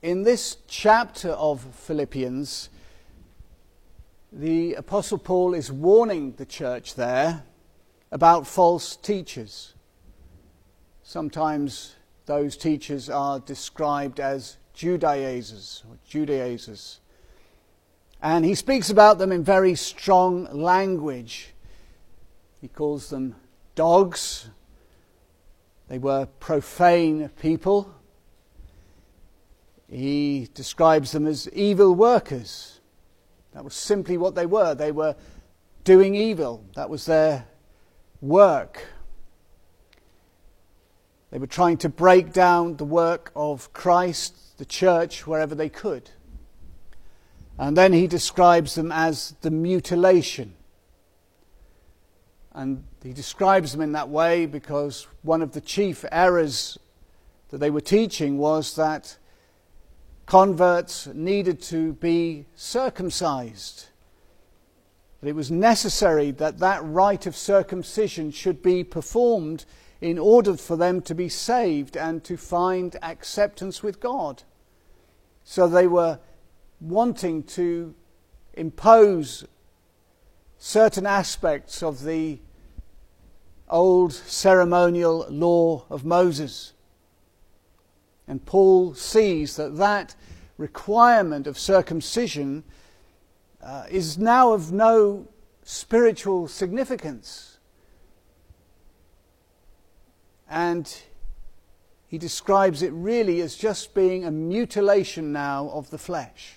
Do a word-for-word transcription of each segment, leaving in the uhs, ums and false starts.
in this chapter of Philippians, the Apostle Paul is warning the church there about false teachers. Sometimes those teachers are described as Judaizers or Judaizers. And he speaks about them in very strong language. He calls them dogs. They were profane people. He describes them as evil workers. That was simply what they were. They were doing evil. That was their work. They were trying to break down the work of Christ, the church, wherever they could. And then he describes them as the mutilation. And he describes them in that way because one of the chief errors that they were teaching was that converts needed to be circumcised. That it was necessary that that rite of circumcision should be performed in order for them to be saved and to find acceptance with God. So they were wanting to impose certain aspects of the old ceremonial law of Moses. And Paul sees that that requirement of circumcision uh, is now of no spiritual significance. And he describes it really as just being a mutilation now of the flesh.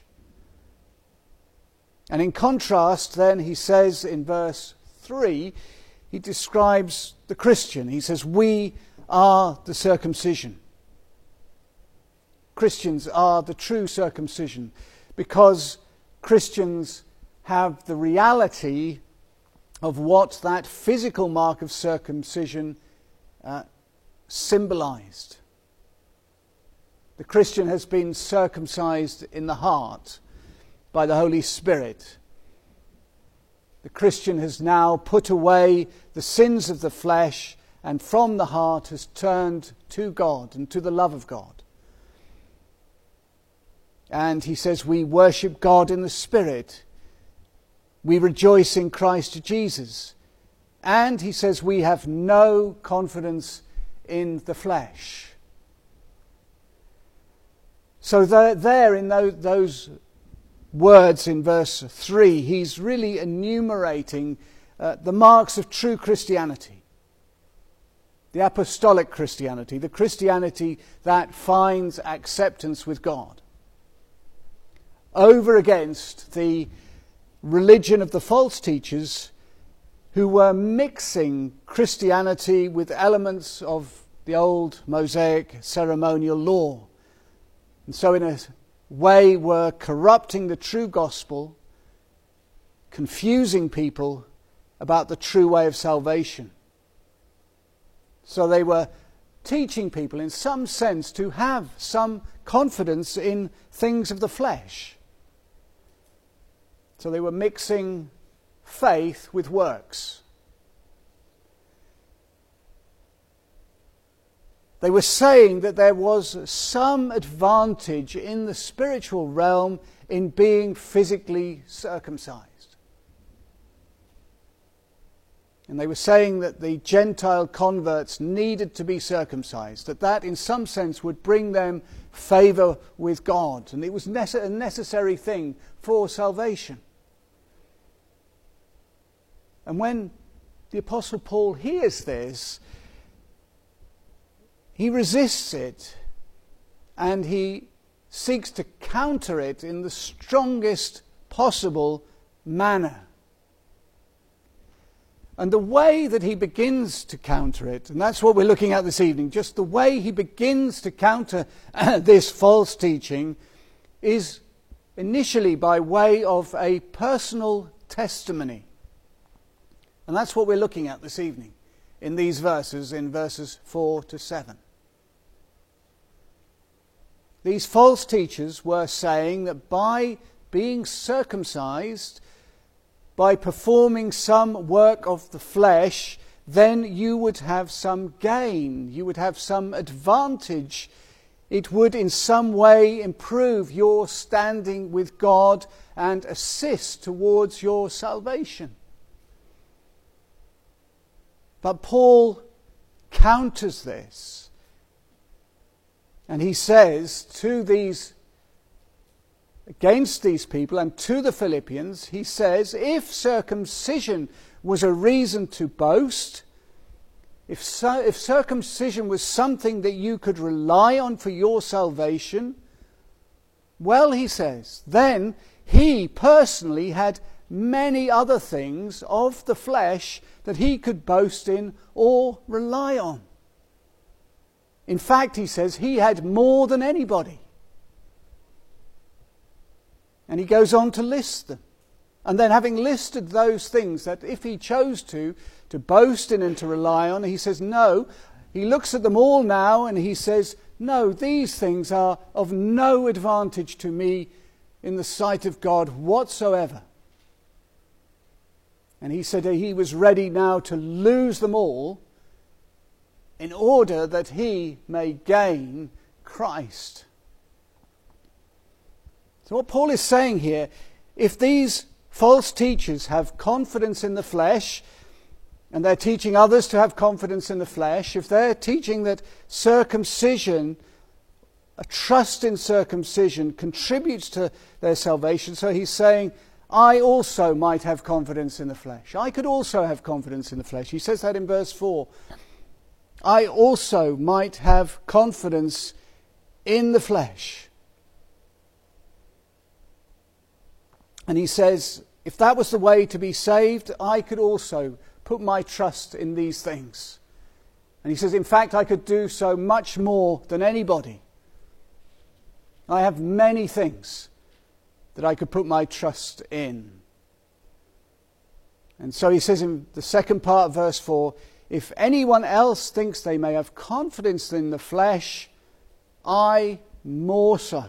And in contrast, then, he says in verse three, he describes the Christian. He says, we are the circumcision. Christians are the true circumcision because Christians have the reality of what that physical mark of circumcision uh, symbolized. The Christian has been circumcised in the heart by the Holy Spirit. The Christian has now put away the sins of the flesh and from the heart has turned to God and to the love of God. And he says we worship God in the Spirit. We rejoice in Christ Jesus. And he says we have no confidence in the flesh. So there, there in those, those words in verse three, he's really enumerating uh, the marks of true Christianity. The apostolic Christianity, the Christianity that finds acceptance with God. Over against the religion of the false teachers who were mixing Christianity with elements of the old Mosaic ceremonial law. And so in a way were corrupting the true gospel, confusing people about the true way of salvation. So they were teaching people in some sense to have some confidence in things of the flesh. So they were mixing faith with works. They were saying that there was some advantage in the spiritual realm in being physically circumcised. And they were saying that the Gentile converts needed to be circumcised, that that in some sense would bring them favour with God, and it was a necessary thing for salvation. And when the Apostle Paul hears this, he resists it and he seeks to counter it in the strongest possible manner. And the way that he begins to counter it, and that's what we're looking at this evening, just the way he begins to counter this false teaching is initially by way of a personal testimony. And that's what we're looking at this evening in these verses, in verses four to seven. These false teachers were saying that by being circumcised, by performing some work of the flesh, then you would have some gain, you would have some advantage it would in some way improve your standing with God and assist towards your salvation. But Paul counters this, and he says to these, against these people and to the Philippians, he says, if circumcision was a reason to boast, if, so, if circumcision was something that you could rely on for your salvation, well, he says, then he personally had many other things of the flesh that he could boast in or rely on. In fact, he says, he had more than anybody. And he goes on to list them. And then having listed those things that if he chose to, to boast in and to rely on, he says, no, he looks at them all now and he says, no, these things are of no advantage to me in the sight of God whatsoever. And he said he was ready now to lose them all in order that he may gain Christ. So what Paul is saying here, if these false teachers have confidence in the flesh, and they're teaching others to have confidence in the flesh, if they're teaching that circumcision, a trust in circumcision, contributes to their salvation, so he's saying, I also might have confidence in the flesh. I could also have confidence in the flesh. He says that in verse four. I also might have confidence in the flesh. And he says, if that was the way to be saved, I could also put my trust in these things. And he says, in fact, I could do so much more than anybody. I have many things that I could put my trust in. And so he says in the second part of verse four, if anyone else thinks they may have confidence in the flesh, I more so.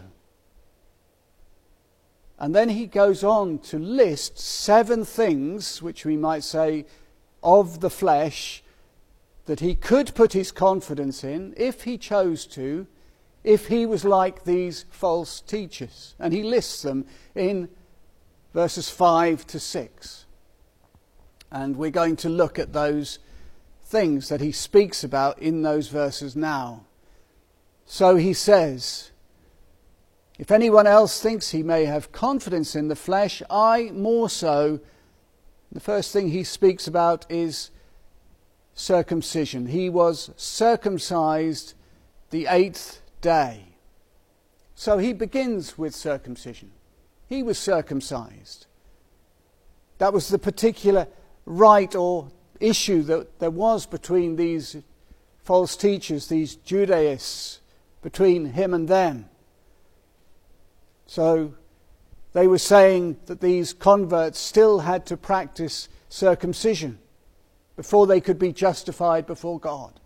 And then he goes on to list seven things, which we might say, of the flesh, that he could put his confidence in, if he chose to, if he was like these false teachers. And he lists them in verses five to six. And we're going to look at those things that he speaks about in those verses now. So he says, if anyone else thinks he may have confidence in the flesh, I more so. The first thing he speaks about is circumcision. He was circumcised the eighth day. So he begins with circumcision. He was circumcised. That was the particular rite or issue that there was between these false teachers, these Judaists, between him and them. So they were saying that these converts still had to practice circumcision before they could be justified before God.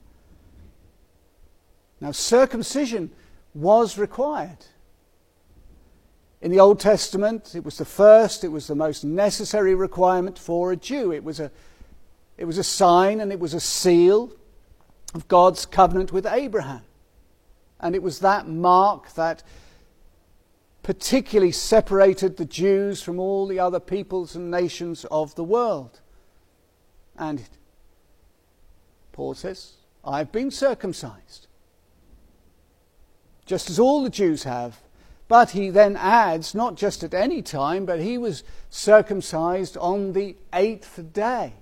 Now, circumcision was required. In the Old Testament, it was the first, it was the most necessary requirement for a Jew. It was a, it was a sign and it was a seal of God's covenant with Abraham. And it was that mark that particularly separated the Jews from all the other peoples and nations of the world. And Paul says, I've been circumcised, just as all the Jews have. But he then adds, not just at any time, but he was circumcised on the eighth day.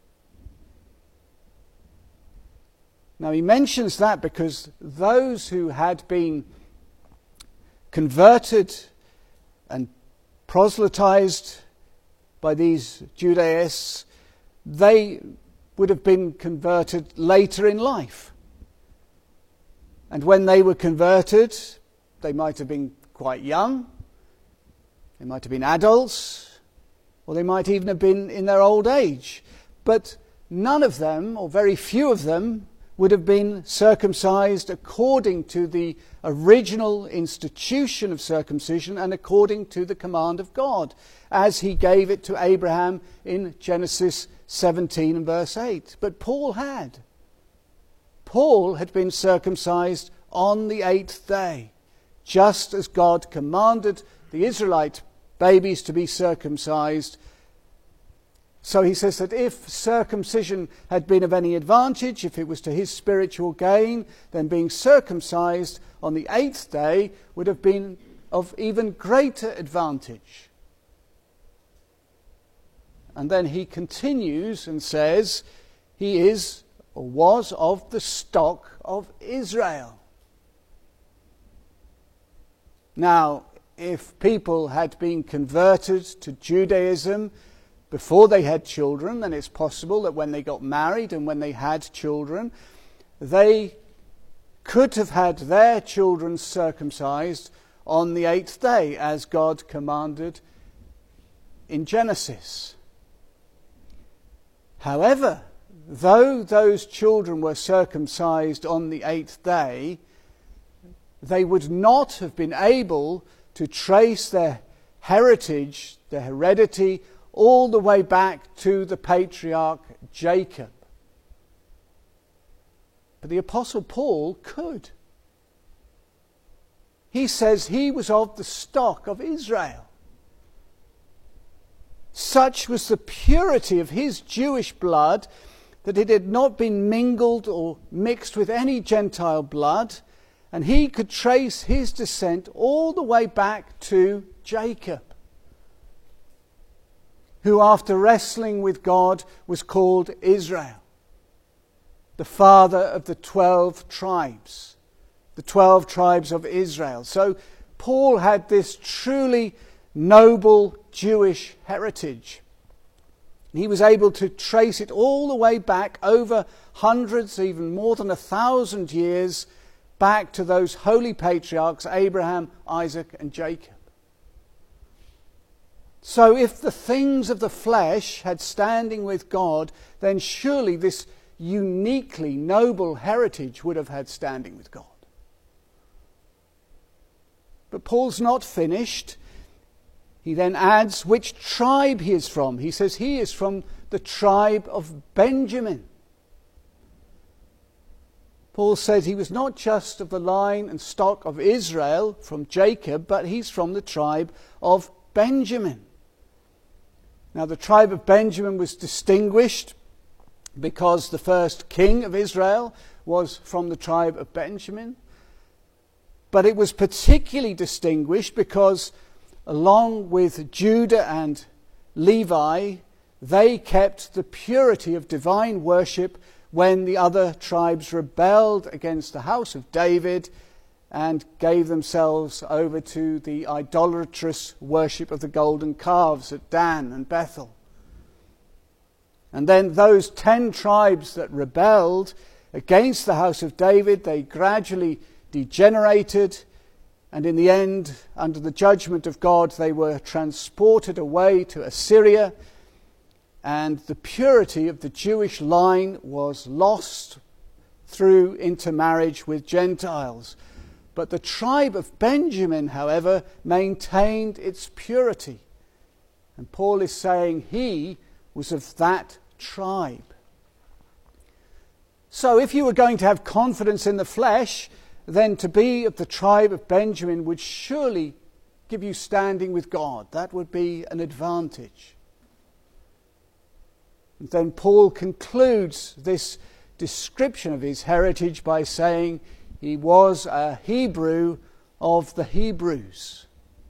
Now he mentions that because those who had been converted and proselytized by these Judaists, they would have been converted later in life. And when they were converted, they might have been quite young, they might have been adults, or they might even have been in their old age. But none of them, or very few of them, would have been circumcised according to the original institution of circumcision and according to the command of God, as he gave it to Abraham in Genesis seventeen and verse eight. But Paul had. Paul had been circumcised on the eighth day, just as God commanded the Israelite babies to be circumcised. So he says that if circumcision had been of any advantage, if it was to his spiritual gain, then being circumcised on the eighth day would have been of even greater advantage. And then he continues and says he is or was of the stock of Israel. Now, if people had been converted to Judaism before they had children, then it's possible that when they got married and when they had children, they could have had their children circumcised on the eighth day, as God commanded in Genesis. However, though those children were circumcised on the eighth day, they would not have been able to trace their heritage, their heredity, all the way back to the patriarch Jacob. But the Apostle Paul could. He says he was of the stock of Israel. Such was the purity of his Jewish blood that it had not been mingled or mixed with any Gentile blood, and he could trace his descent all the way back to Jacob, who after wrestling with God was called Israel, the father of the twelve tribes, the twelve tribes of Israel. So Paul had this truly noble Jewish heritage. He was able to trace it all the way back over hundreds, even more than a thousand years, back to those holy patriarchs, Abraham, Isaac, and Jacob. So if the things of the flesh had standing with God, then surely this uniquely noble heritage would have had standing with God. But Paul's not finished. He then adds which tribe he is from. He says he is from the tribe of Benjamin. Paul says he was not just of the line and stock of Israel from Jacob, but he's from the tribe of Benjamin. Now the tribe of Benjamin was distinguished because the first king of Israel was from the tribe of Benjamin. But it was particularly distinguished because along with Judah and Levi, they kept the purity of divine worship when the other tribes rebelled against the house of David and gave themselves over to the idolatrous worship of the golden calves at Dan and Bethel. And then those ten tribes that rebelled against the house of David, they gradually degenerated, and in the end, under the judgment of God, they were transported away to Assyria, and the purity of the Jewish line was lost through intermarriage with Gentiles. But the tribe of Benjamin, however, maintained its purity. And Paul is saying he was of that tribe. So if you were going to have confidence in the flesh, then to be of the tribe of Benjamin would surely give you standing with God. That would be an advantage. And then Paul concludes this description of his heritage by saying he was a Hebrew of the Hebrews.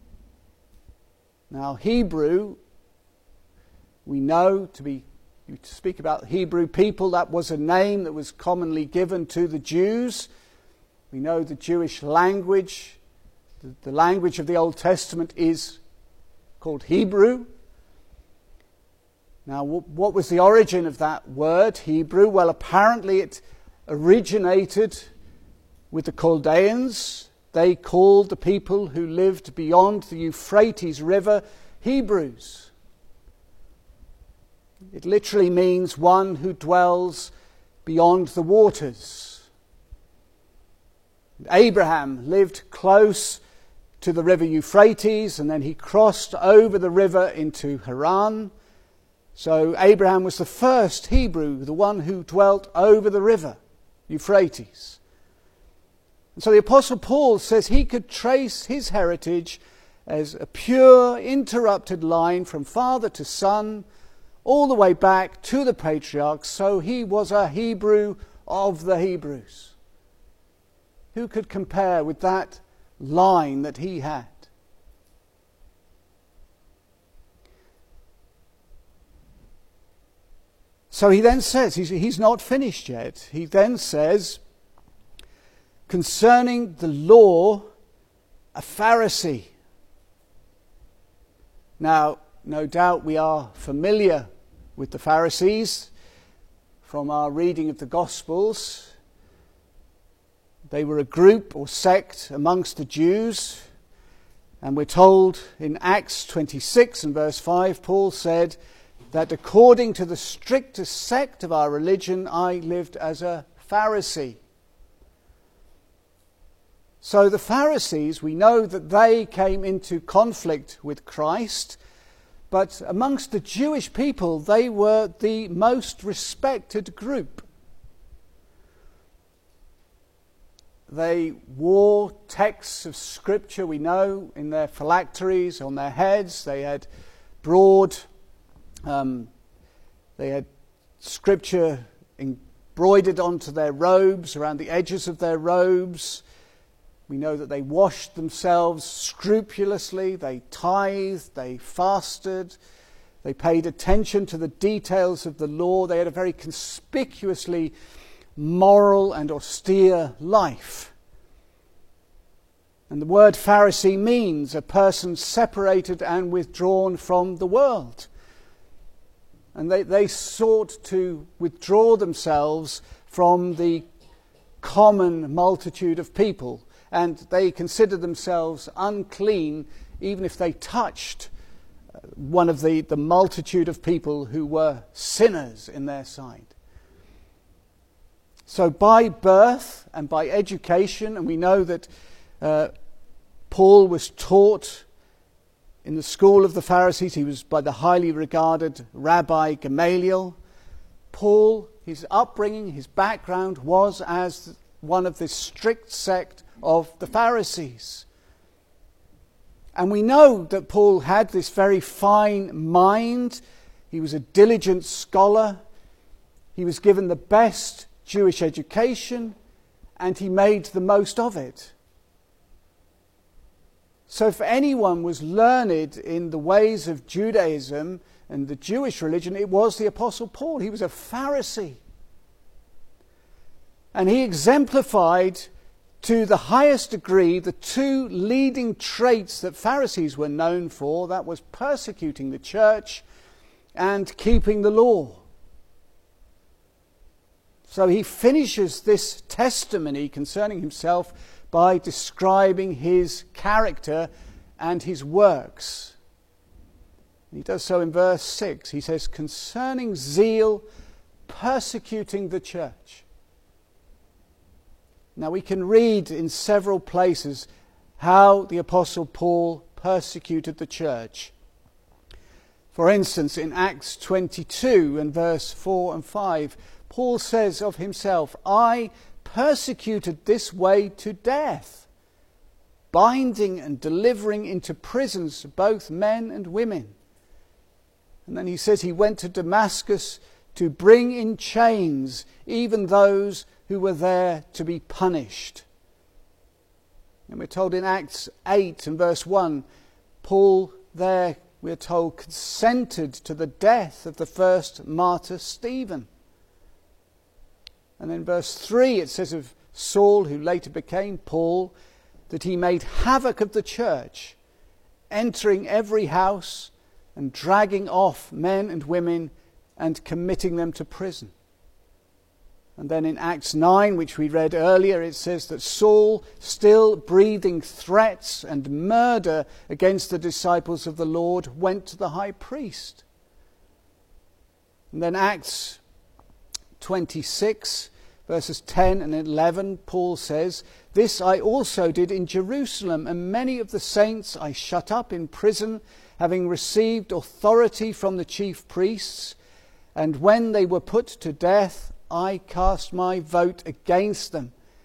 Now, Hebrew, we know to be, you speak about Hebrew people, that was a name that was commonly given to the Jews. We know the Jewish language, the, the language of the Old Testament is called Hebrew. Now, w- what was the origin of that word, Hebrew? Well, apparently it originated with the Chaldeans. They called the people who lived beyond the Euphrates River Hebrews. It literally means one who dwells beyond the waters. Abraham lived close to the river Euphrates, and then he crossed over the river into Haran. So Abraham was the first Hebrew, the one who dwelt over the river Euphrates. And so the Apostle Paul says he could trace his heritage as a pure, interrupted line from father to son, all the way back to the patriarchs. So he was a Hebrew of the Hebrews. Who could compare with that line that he had? So he then says, he's, he's not finished yet. He then says, concerning the law, a Pharisee. Now, no doubt we are familiar with the Pharisees from our reading of the Gospels. They were a group or sect amongst the Jews. And we're told in Acts twenty-six and verse five, Paul said that according to the strictest sect of our religion, I lived as a Pharisee. So the Pharisees, we know that they came into conflict with Christ, but amongst the Jewish people, they were the most respected group. They wore texts of Scripture, we know, in their phylacteries, on their heads. They had broad, um, they had Scripture embroidered onto their robes, around the edges of their robes. We know that they washed themselves scrupulously, they tithed, they fasted, they paid attention to the details of the law. They had a very conspicuously moral and austere life. And the word Pharisee means a person separated and withdrawn from the world. And they, they sought to withdraw themselves from the common multitude of people. And they considered themselves unclean even if they touched one of the, the multitude of people who were sinners in their sight. So by birth and by education, and we know that uh, Paul was taught in the school of the Pharisees, he was by the highly regarded Rabbi Gamaliel. Paul, his upbringing, his background was as one of this strict sect of the Pharisees. And we know that Paul had this very fine mind. He was a diligent scholar. He was given the best Jewish education, and he made the most of it. So if anyone was learned in the ways of Judaism and the Jewish religion, it was the Apostle Paul. He was a Pharisee. And he exemplified to the highest degree the two leading traits that Pharisees were known for. That was persecuting the church and keeping the law. So he finishes this testimony concerning himself by describing his character and his works. He does so in verse six. He says, concerning zeal, persecuting the church. Now we can read in several places how the Apostle Paul persecuted the church. For instance, in Acts twenty-two and verse four and five, Paul says of himself, I persecuted this way to death, binding and delivering into prisons both men and women. And then he says he went to Damascus to bring in chains even those who were there to be punished. And we're told in Acts eight and verse one, Paul there, we're told, consented to the death of the first martyr Stephen. And in verse three it says of Saul, who later became Paul, that he made havoc of the church, entering every house and dragging off men and women and committing them to prison. And then in Acts nine, which we read earlier, it says that Saul, still breathing threats and murder against the disciples of the Lord, went to the high priest. And then Acts twenty-six, verses ten and eleven, Paul says, this I also did in Jerusalem, and many of the saints I shut up in prison, having received authority from the chief priests. And when they were put to death, I cast my vote against them,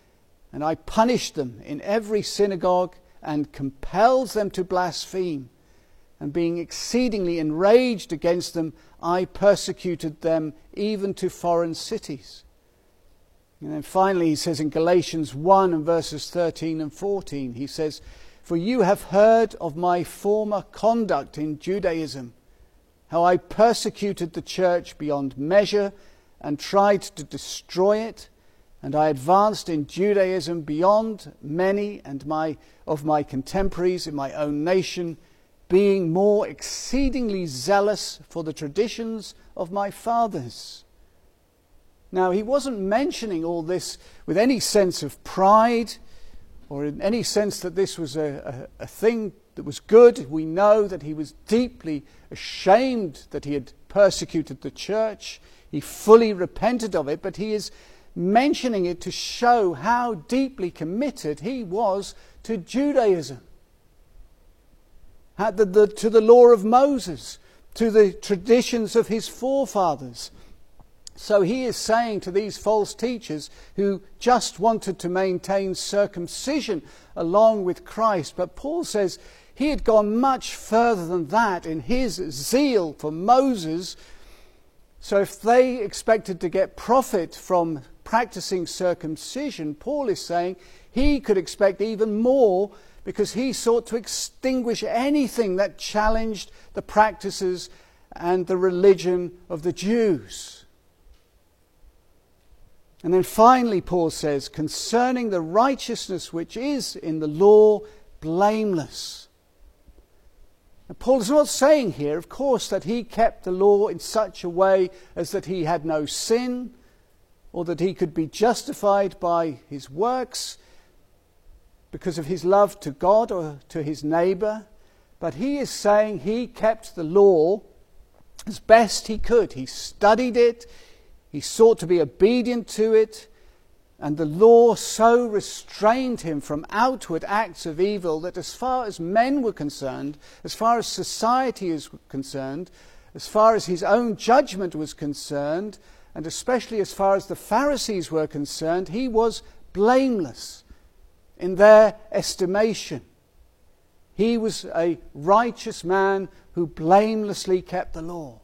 and I punished them in every synagogue and compelled them to blaspheme. And being exceedingly enraged against them, I persecuted them even to foreign cities. And then finally he says in Galatians one and verses thirteen and fourteen, he says, "For you have heard of my former conduct in Judaism, how I persecuted the church beyond measure and tried to destroy it, and I advanced in Judaism beyond many and my of my contemporaries in my own nation, being more exceedingly zealous for the traditions of my fathers." Now, he wasn't mentioning all this with any sense of pride or in any sense that this was a, a, a thing that was good. We know that he was deeply ashamed that he had persecuted the church. He fully repented of it, but he is mentioning it to show how deeply committed he was to Judaism, the, the, to the law of Moses, to the traditions of his forefathers. So he is saying to these false teachers who just wanted to maintain circumcision along with Christ, but Paul says he had gone much further than that in his zeal for Moses. So if they expected to get profit from practicing circumcision, Paul is saying he could expect even more, because he sought to extinguish anything that challenged the practices and the religion of the Jews. And then finally Paul says, concerning the righteousness which is in the law, blameless. Now, Paul is not saying here, of course, that he kept the law in such a way as that he had no sin, or that he could be justified by his works because of his love to God or to his neighbour. But he is saying he kept the law as best he could. He studied it, he sought to be obedient to it, and the law so restrained him from outward acts of evil that as far as men were concerned, as far as society is concerned, as far as his own judgment was concerned, and especially as far as the Pharisees were concerned, he was blameless in their estimation. He was a righteous man who blamelessly kept the law.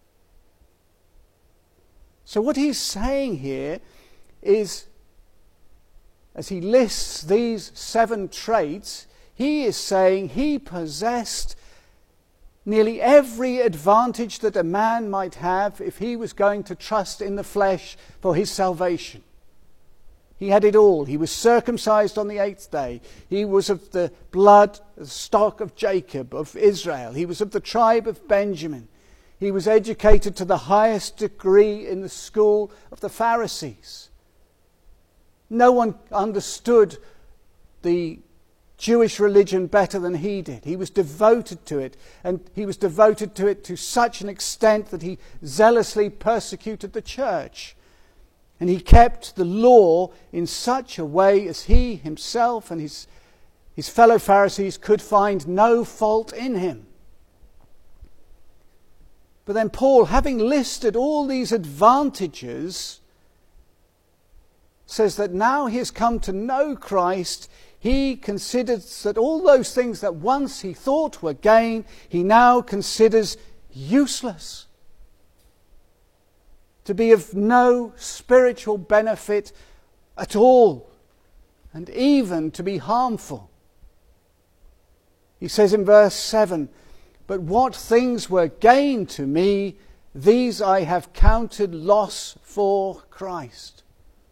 So what he's saying here is, as he lists these seven traits, he is saying he possessed nearly every advantage that a man might have if he was going to trust in the flesh for his salvation. He had it all. He was circumcised on the eighth day. He was of the blood, the stock of Jacob, of Israel. He was of the tribe of Benjamin. He was educated to the highest degree in the school of the Pharisees. No one understood the Jewish religion better than he did. He was devoted to it, and he was devoted to it to such an extent that he zealously persecuted the church. And he kept the law in such a way as he himself and his, his fellow Pharisees could find no fault in him. But then Paul, having listed all these advantages, says that now he has come to know Christ, he considers that all those things that once he thought were gain, he now considers useless, to be of no spiritual benefit at all, and even to be harmful. He says in verse seven, "But what things were gain to me, these I have counted loss for Christ."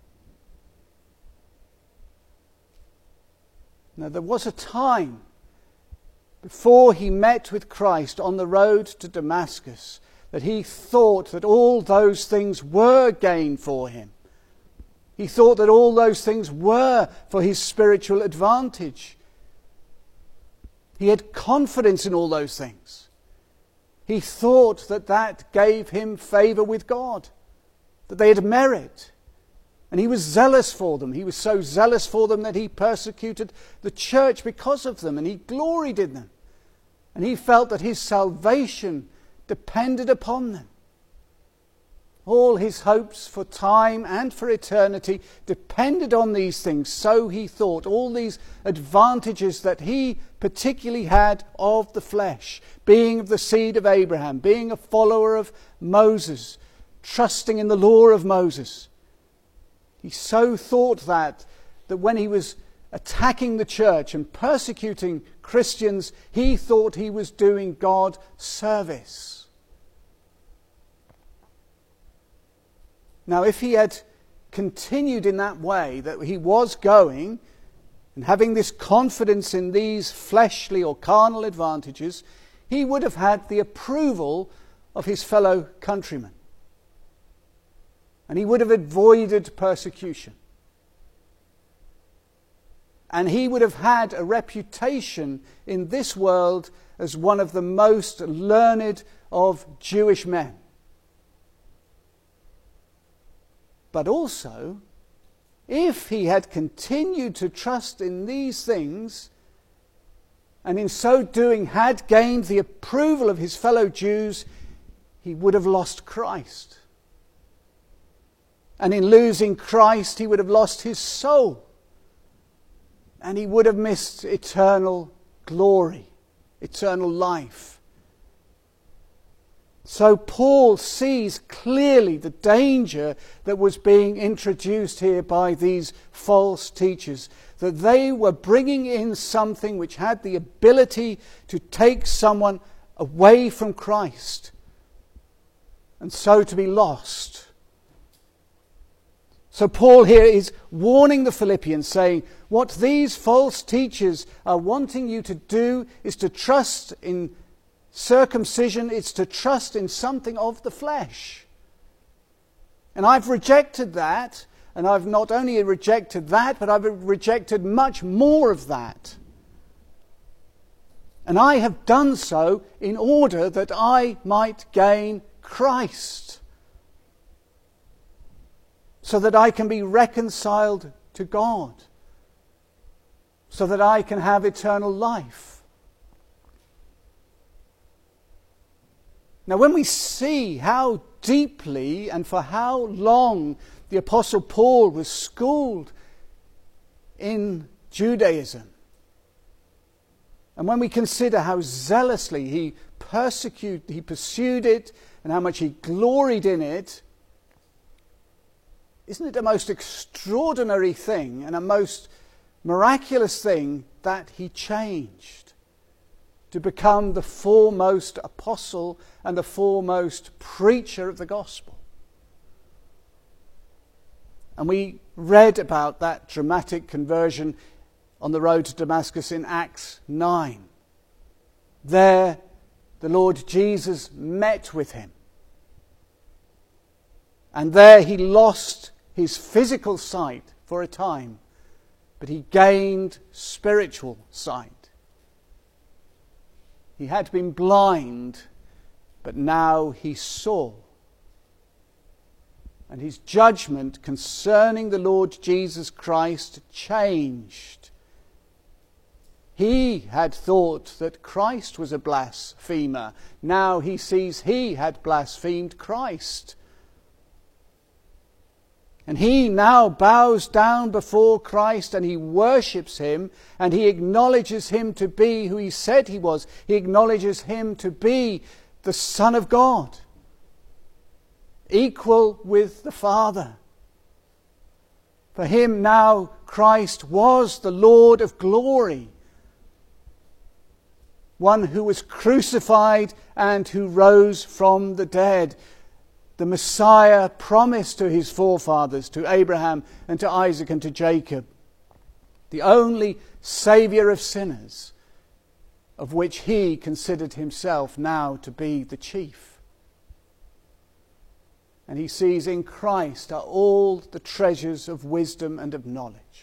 Now there was a time before he met with Christ on the road to Damascus that he thought that all those things were gain for him. He thought that all those things were for his spiritual advantage. He had confidence in all those things. He thought that that gave him favour with God, that they had merit. And he was zealous for them. He was so zealous for them that he persecuted the church because of them, and he gloried in them. And he felt that his salvation depended upon them. All his hopes for time and for eternity depended on these things, so he thought. All these advantages that he particularly had of the flesh, being of the seed of Abraham, being a follower of Moses, trusting in the law of Moses. He so thought that, that when he was attacking the church and persecuting Christians, he thought he was doing God service. Now, if he had continued in that way, that he was going and having this confidence in these fleshly or carnal advantages, he would have had the approval of his fellow countrymen. And he would have avoided persecution. And he would have had a reputation in this world as one of the most learned of Jewish men. But also, if he had continued to trust in these things, and in so doing had gained the approval of his fellow Jews, he would have lost Christ. And in losing Christ, he would have lost his soul. And he would have missed eternal glory, eternal life. So Paul sees clearly the danger that was being introduced here by these false teachers, that they were bringing in something which had the ability to take someone away from Christ and so to be lost. So Paul here is warning the Philippians, saying, what these false teachers are wanting you to do is to trust in circumcision. It's to trust in something of the flesh. And I've rejected that, and I've not only rejected that, but I've rejected much more of that. And I have done so in order that I might gain Christ, so that I can be reconciled to God, so that I can have eternal life. Now, when we see how deeply and for how long the Apostle Paul was schooled in Judaism, and when we consider how zealously he persecuted, he pursued it, and how much he gloried in it, isn't it a most extraordinary thing and a most miraculous thing that he changed to become the foremost apostle and the foremost preacher of the gospel? And we read about that dramatic conversion on the road to Damascus in Acts nine. There, the Lord Jesus met with him. And there he lost his physical sight for a time, but he gained spiritual sight. He had been blind, but now he saw. And his judgment concerning the Lord Jesus Christ changed. He had thought that Christ was a blasphemer. Now he sees he had blasphemed Christ. And he now bows down before Christ and he worships him and he acknowledges him to be who he said he was. He acknowledges him to be the Son of God, equal with the Father. For him now Christ was the Lord of glory, one who was crucified and who rose from the dead. The Messiah promised to his forefathers, to Abraham and to Isaac and to Jacob. The only Saviour of sinners, of which he considered himself now to be the chief. And he sees in Christ are all the treasures of wisdom and of knowledge.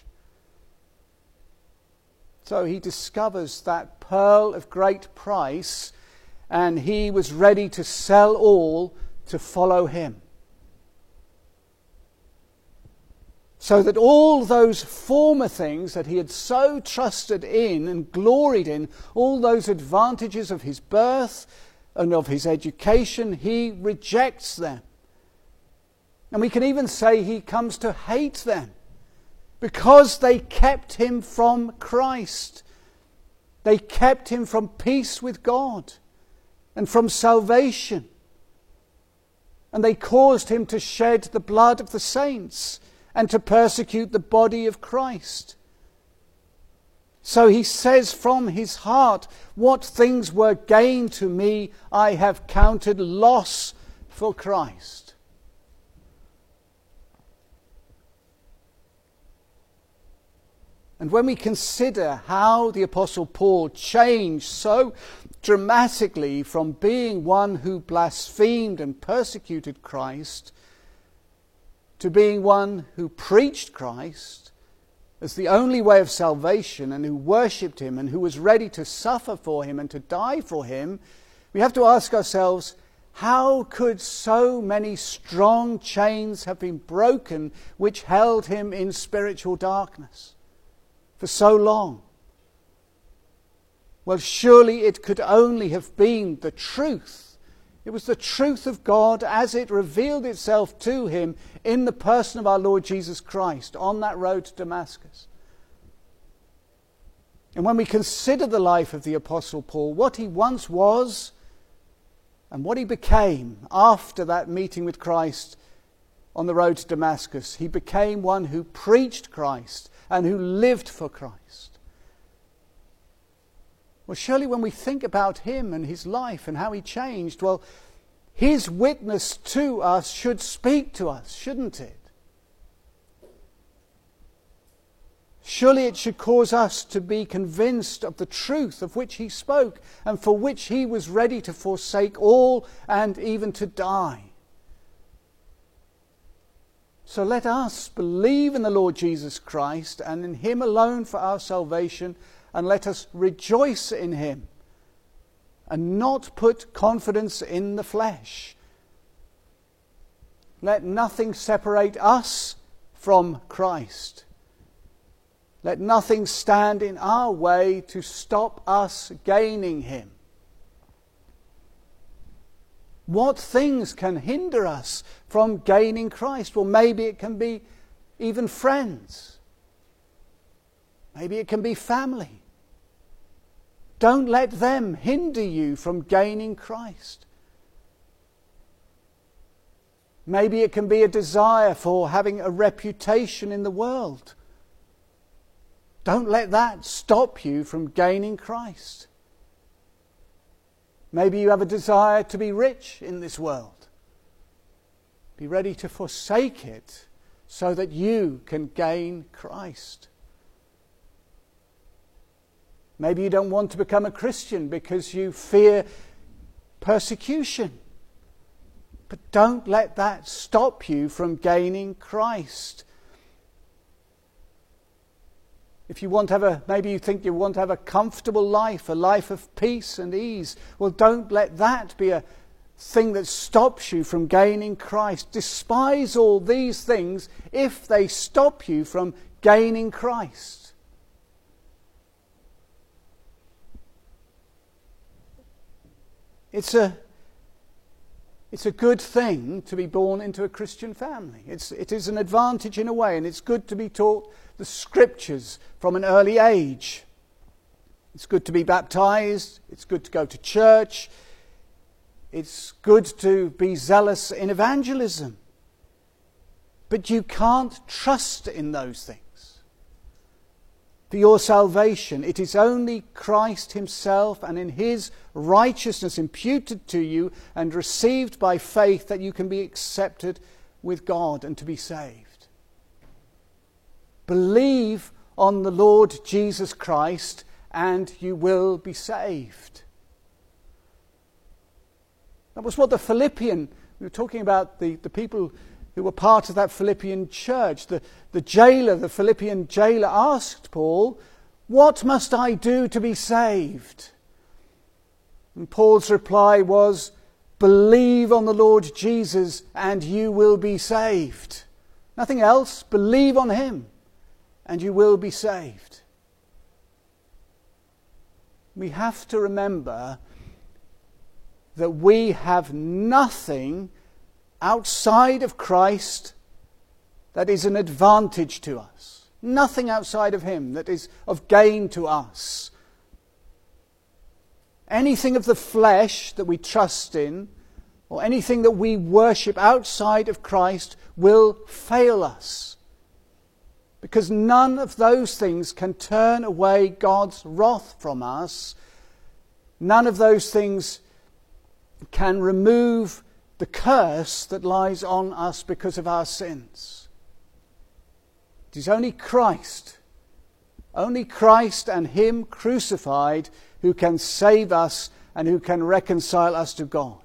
So he discovers that pearl of great price, and he was ready to sell all to follow him. So that all those former things that he had so trusted in and gloried in, all those advantages of his birth and of his education, he rejects them. And we can even say he comes to hate them because they kept him from Christ. They kept him from peace with God and from salvation. And they caused him to shed the blood of the saints and to persecute the body of Christ. So he says from his heart, what things were gain to me, I have counted loss for Christ. And when we consider how the Apostle Paul changed so dramatically from being one who blasphemed and persecuted Christ to being one who preached Christ as the only way of salvation and who worshipped him and who was ready to suffer for him and to die for him, we have to ask ourselves, how could so many strong chains have been broken which held him in spiritual darkness for so long? Well, surely it could only have been the truth. It was the truth of God as it revealed itself to him in the person of our Lord Jesus Christ on that road to Damascus. And when we consider the life of the Apostle Paul, what he once was and what he became after that meeting with Christ on the road to Damascus, he became one who preached Christ and who lived for Christ. Well, surely when we think about him and his life and how he changed, well, his witness to us should speak to us, shouldn't it? Surely it should cause us to be convinced of the truth of which he spoke and for which he was ready to forsake all and even to die. So let us believe in the Lord Jesus Christ and in him alone for our salvation, and let us rejoice in him and not put confidence in the flesh. Let nothing separate us from Christ. Let nothing stand in our way to stop us gaining him. What things can hinder us from gaining Christ? Well, maybe it can be even friends. Maybe it can be family. Don't let them hinder you from gaining Christ. Maybe it can be a desire for having a reputation in the world. Don't let that stop you from gaining Christ. Maybe you have a desire to be rich in this world. Be ready to forsake it so that you can gain Christ. Maybe you don't want to become a Christian because you fear persecution. But don't let that stop you from gaining Christ. If you want to have a, maybe you think you want to have a comfortable life, a life of peace and ease. Well, don't let that be a thing that stops you from gaining Christ. Despise all these things if they stop you from gaining Christ. It's a, it's a good thing to be born into a Christian family. It's, it is an advantage in a way, and it's good to be taught the Scriptures from an early age. It's good to be baptized. It's good to go to church. It's good to be zealous in evangelism. But you can't trust in those things. For your salvation, it is only Christ himself and in his righteousness imputed to you and received by faith that you can be accepted with God and to be saved. Believe on the Lord Jesus Christ and you will be saved. That was what the Philippian, we were talking about the, the people who were part of that Philippian church. The, the jailer, the Philippian jailer asked Paul, "What must I do to be saved?" And Paul's reply was, "Believe on the Lord Jesus and you will be saved." Nothing else. Believe on him and you will be saved. We have to remember that we have nothing outside of Christ that is an advantage to us. Nothing outside of him that is of gain to us. Anything of the flesh that we trust in, or anything that we worship outside of Christ, will fail us. Because none of those things can turn away God's wrath from us. None of those things can remove the curse that lies on us because of our sins. It is only Christ, only Christ and him crucified who can save us and who can reconcile us to God.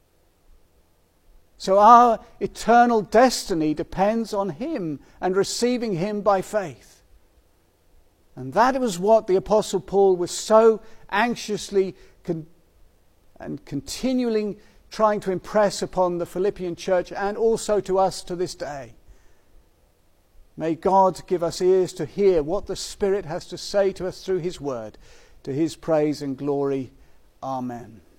So our eternal destiny depends on him and receiving him by faith. And that was what the Apostle Paul was so anxiously con- and continually trying to impress upon the Philippian church and also to us to this day. May God give us ears to hear what the Spirit has to say to us through his word. To his praise and glory. Amen.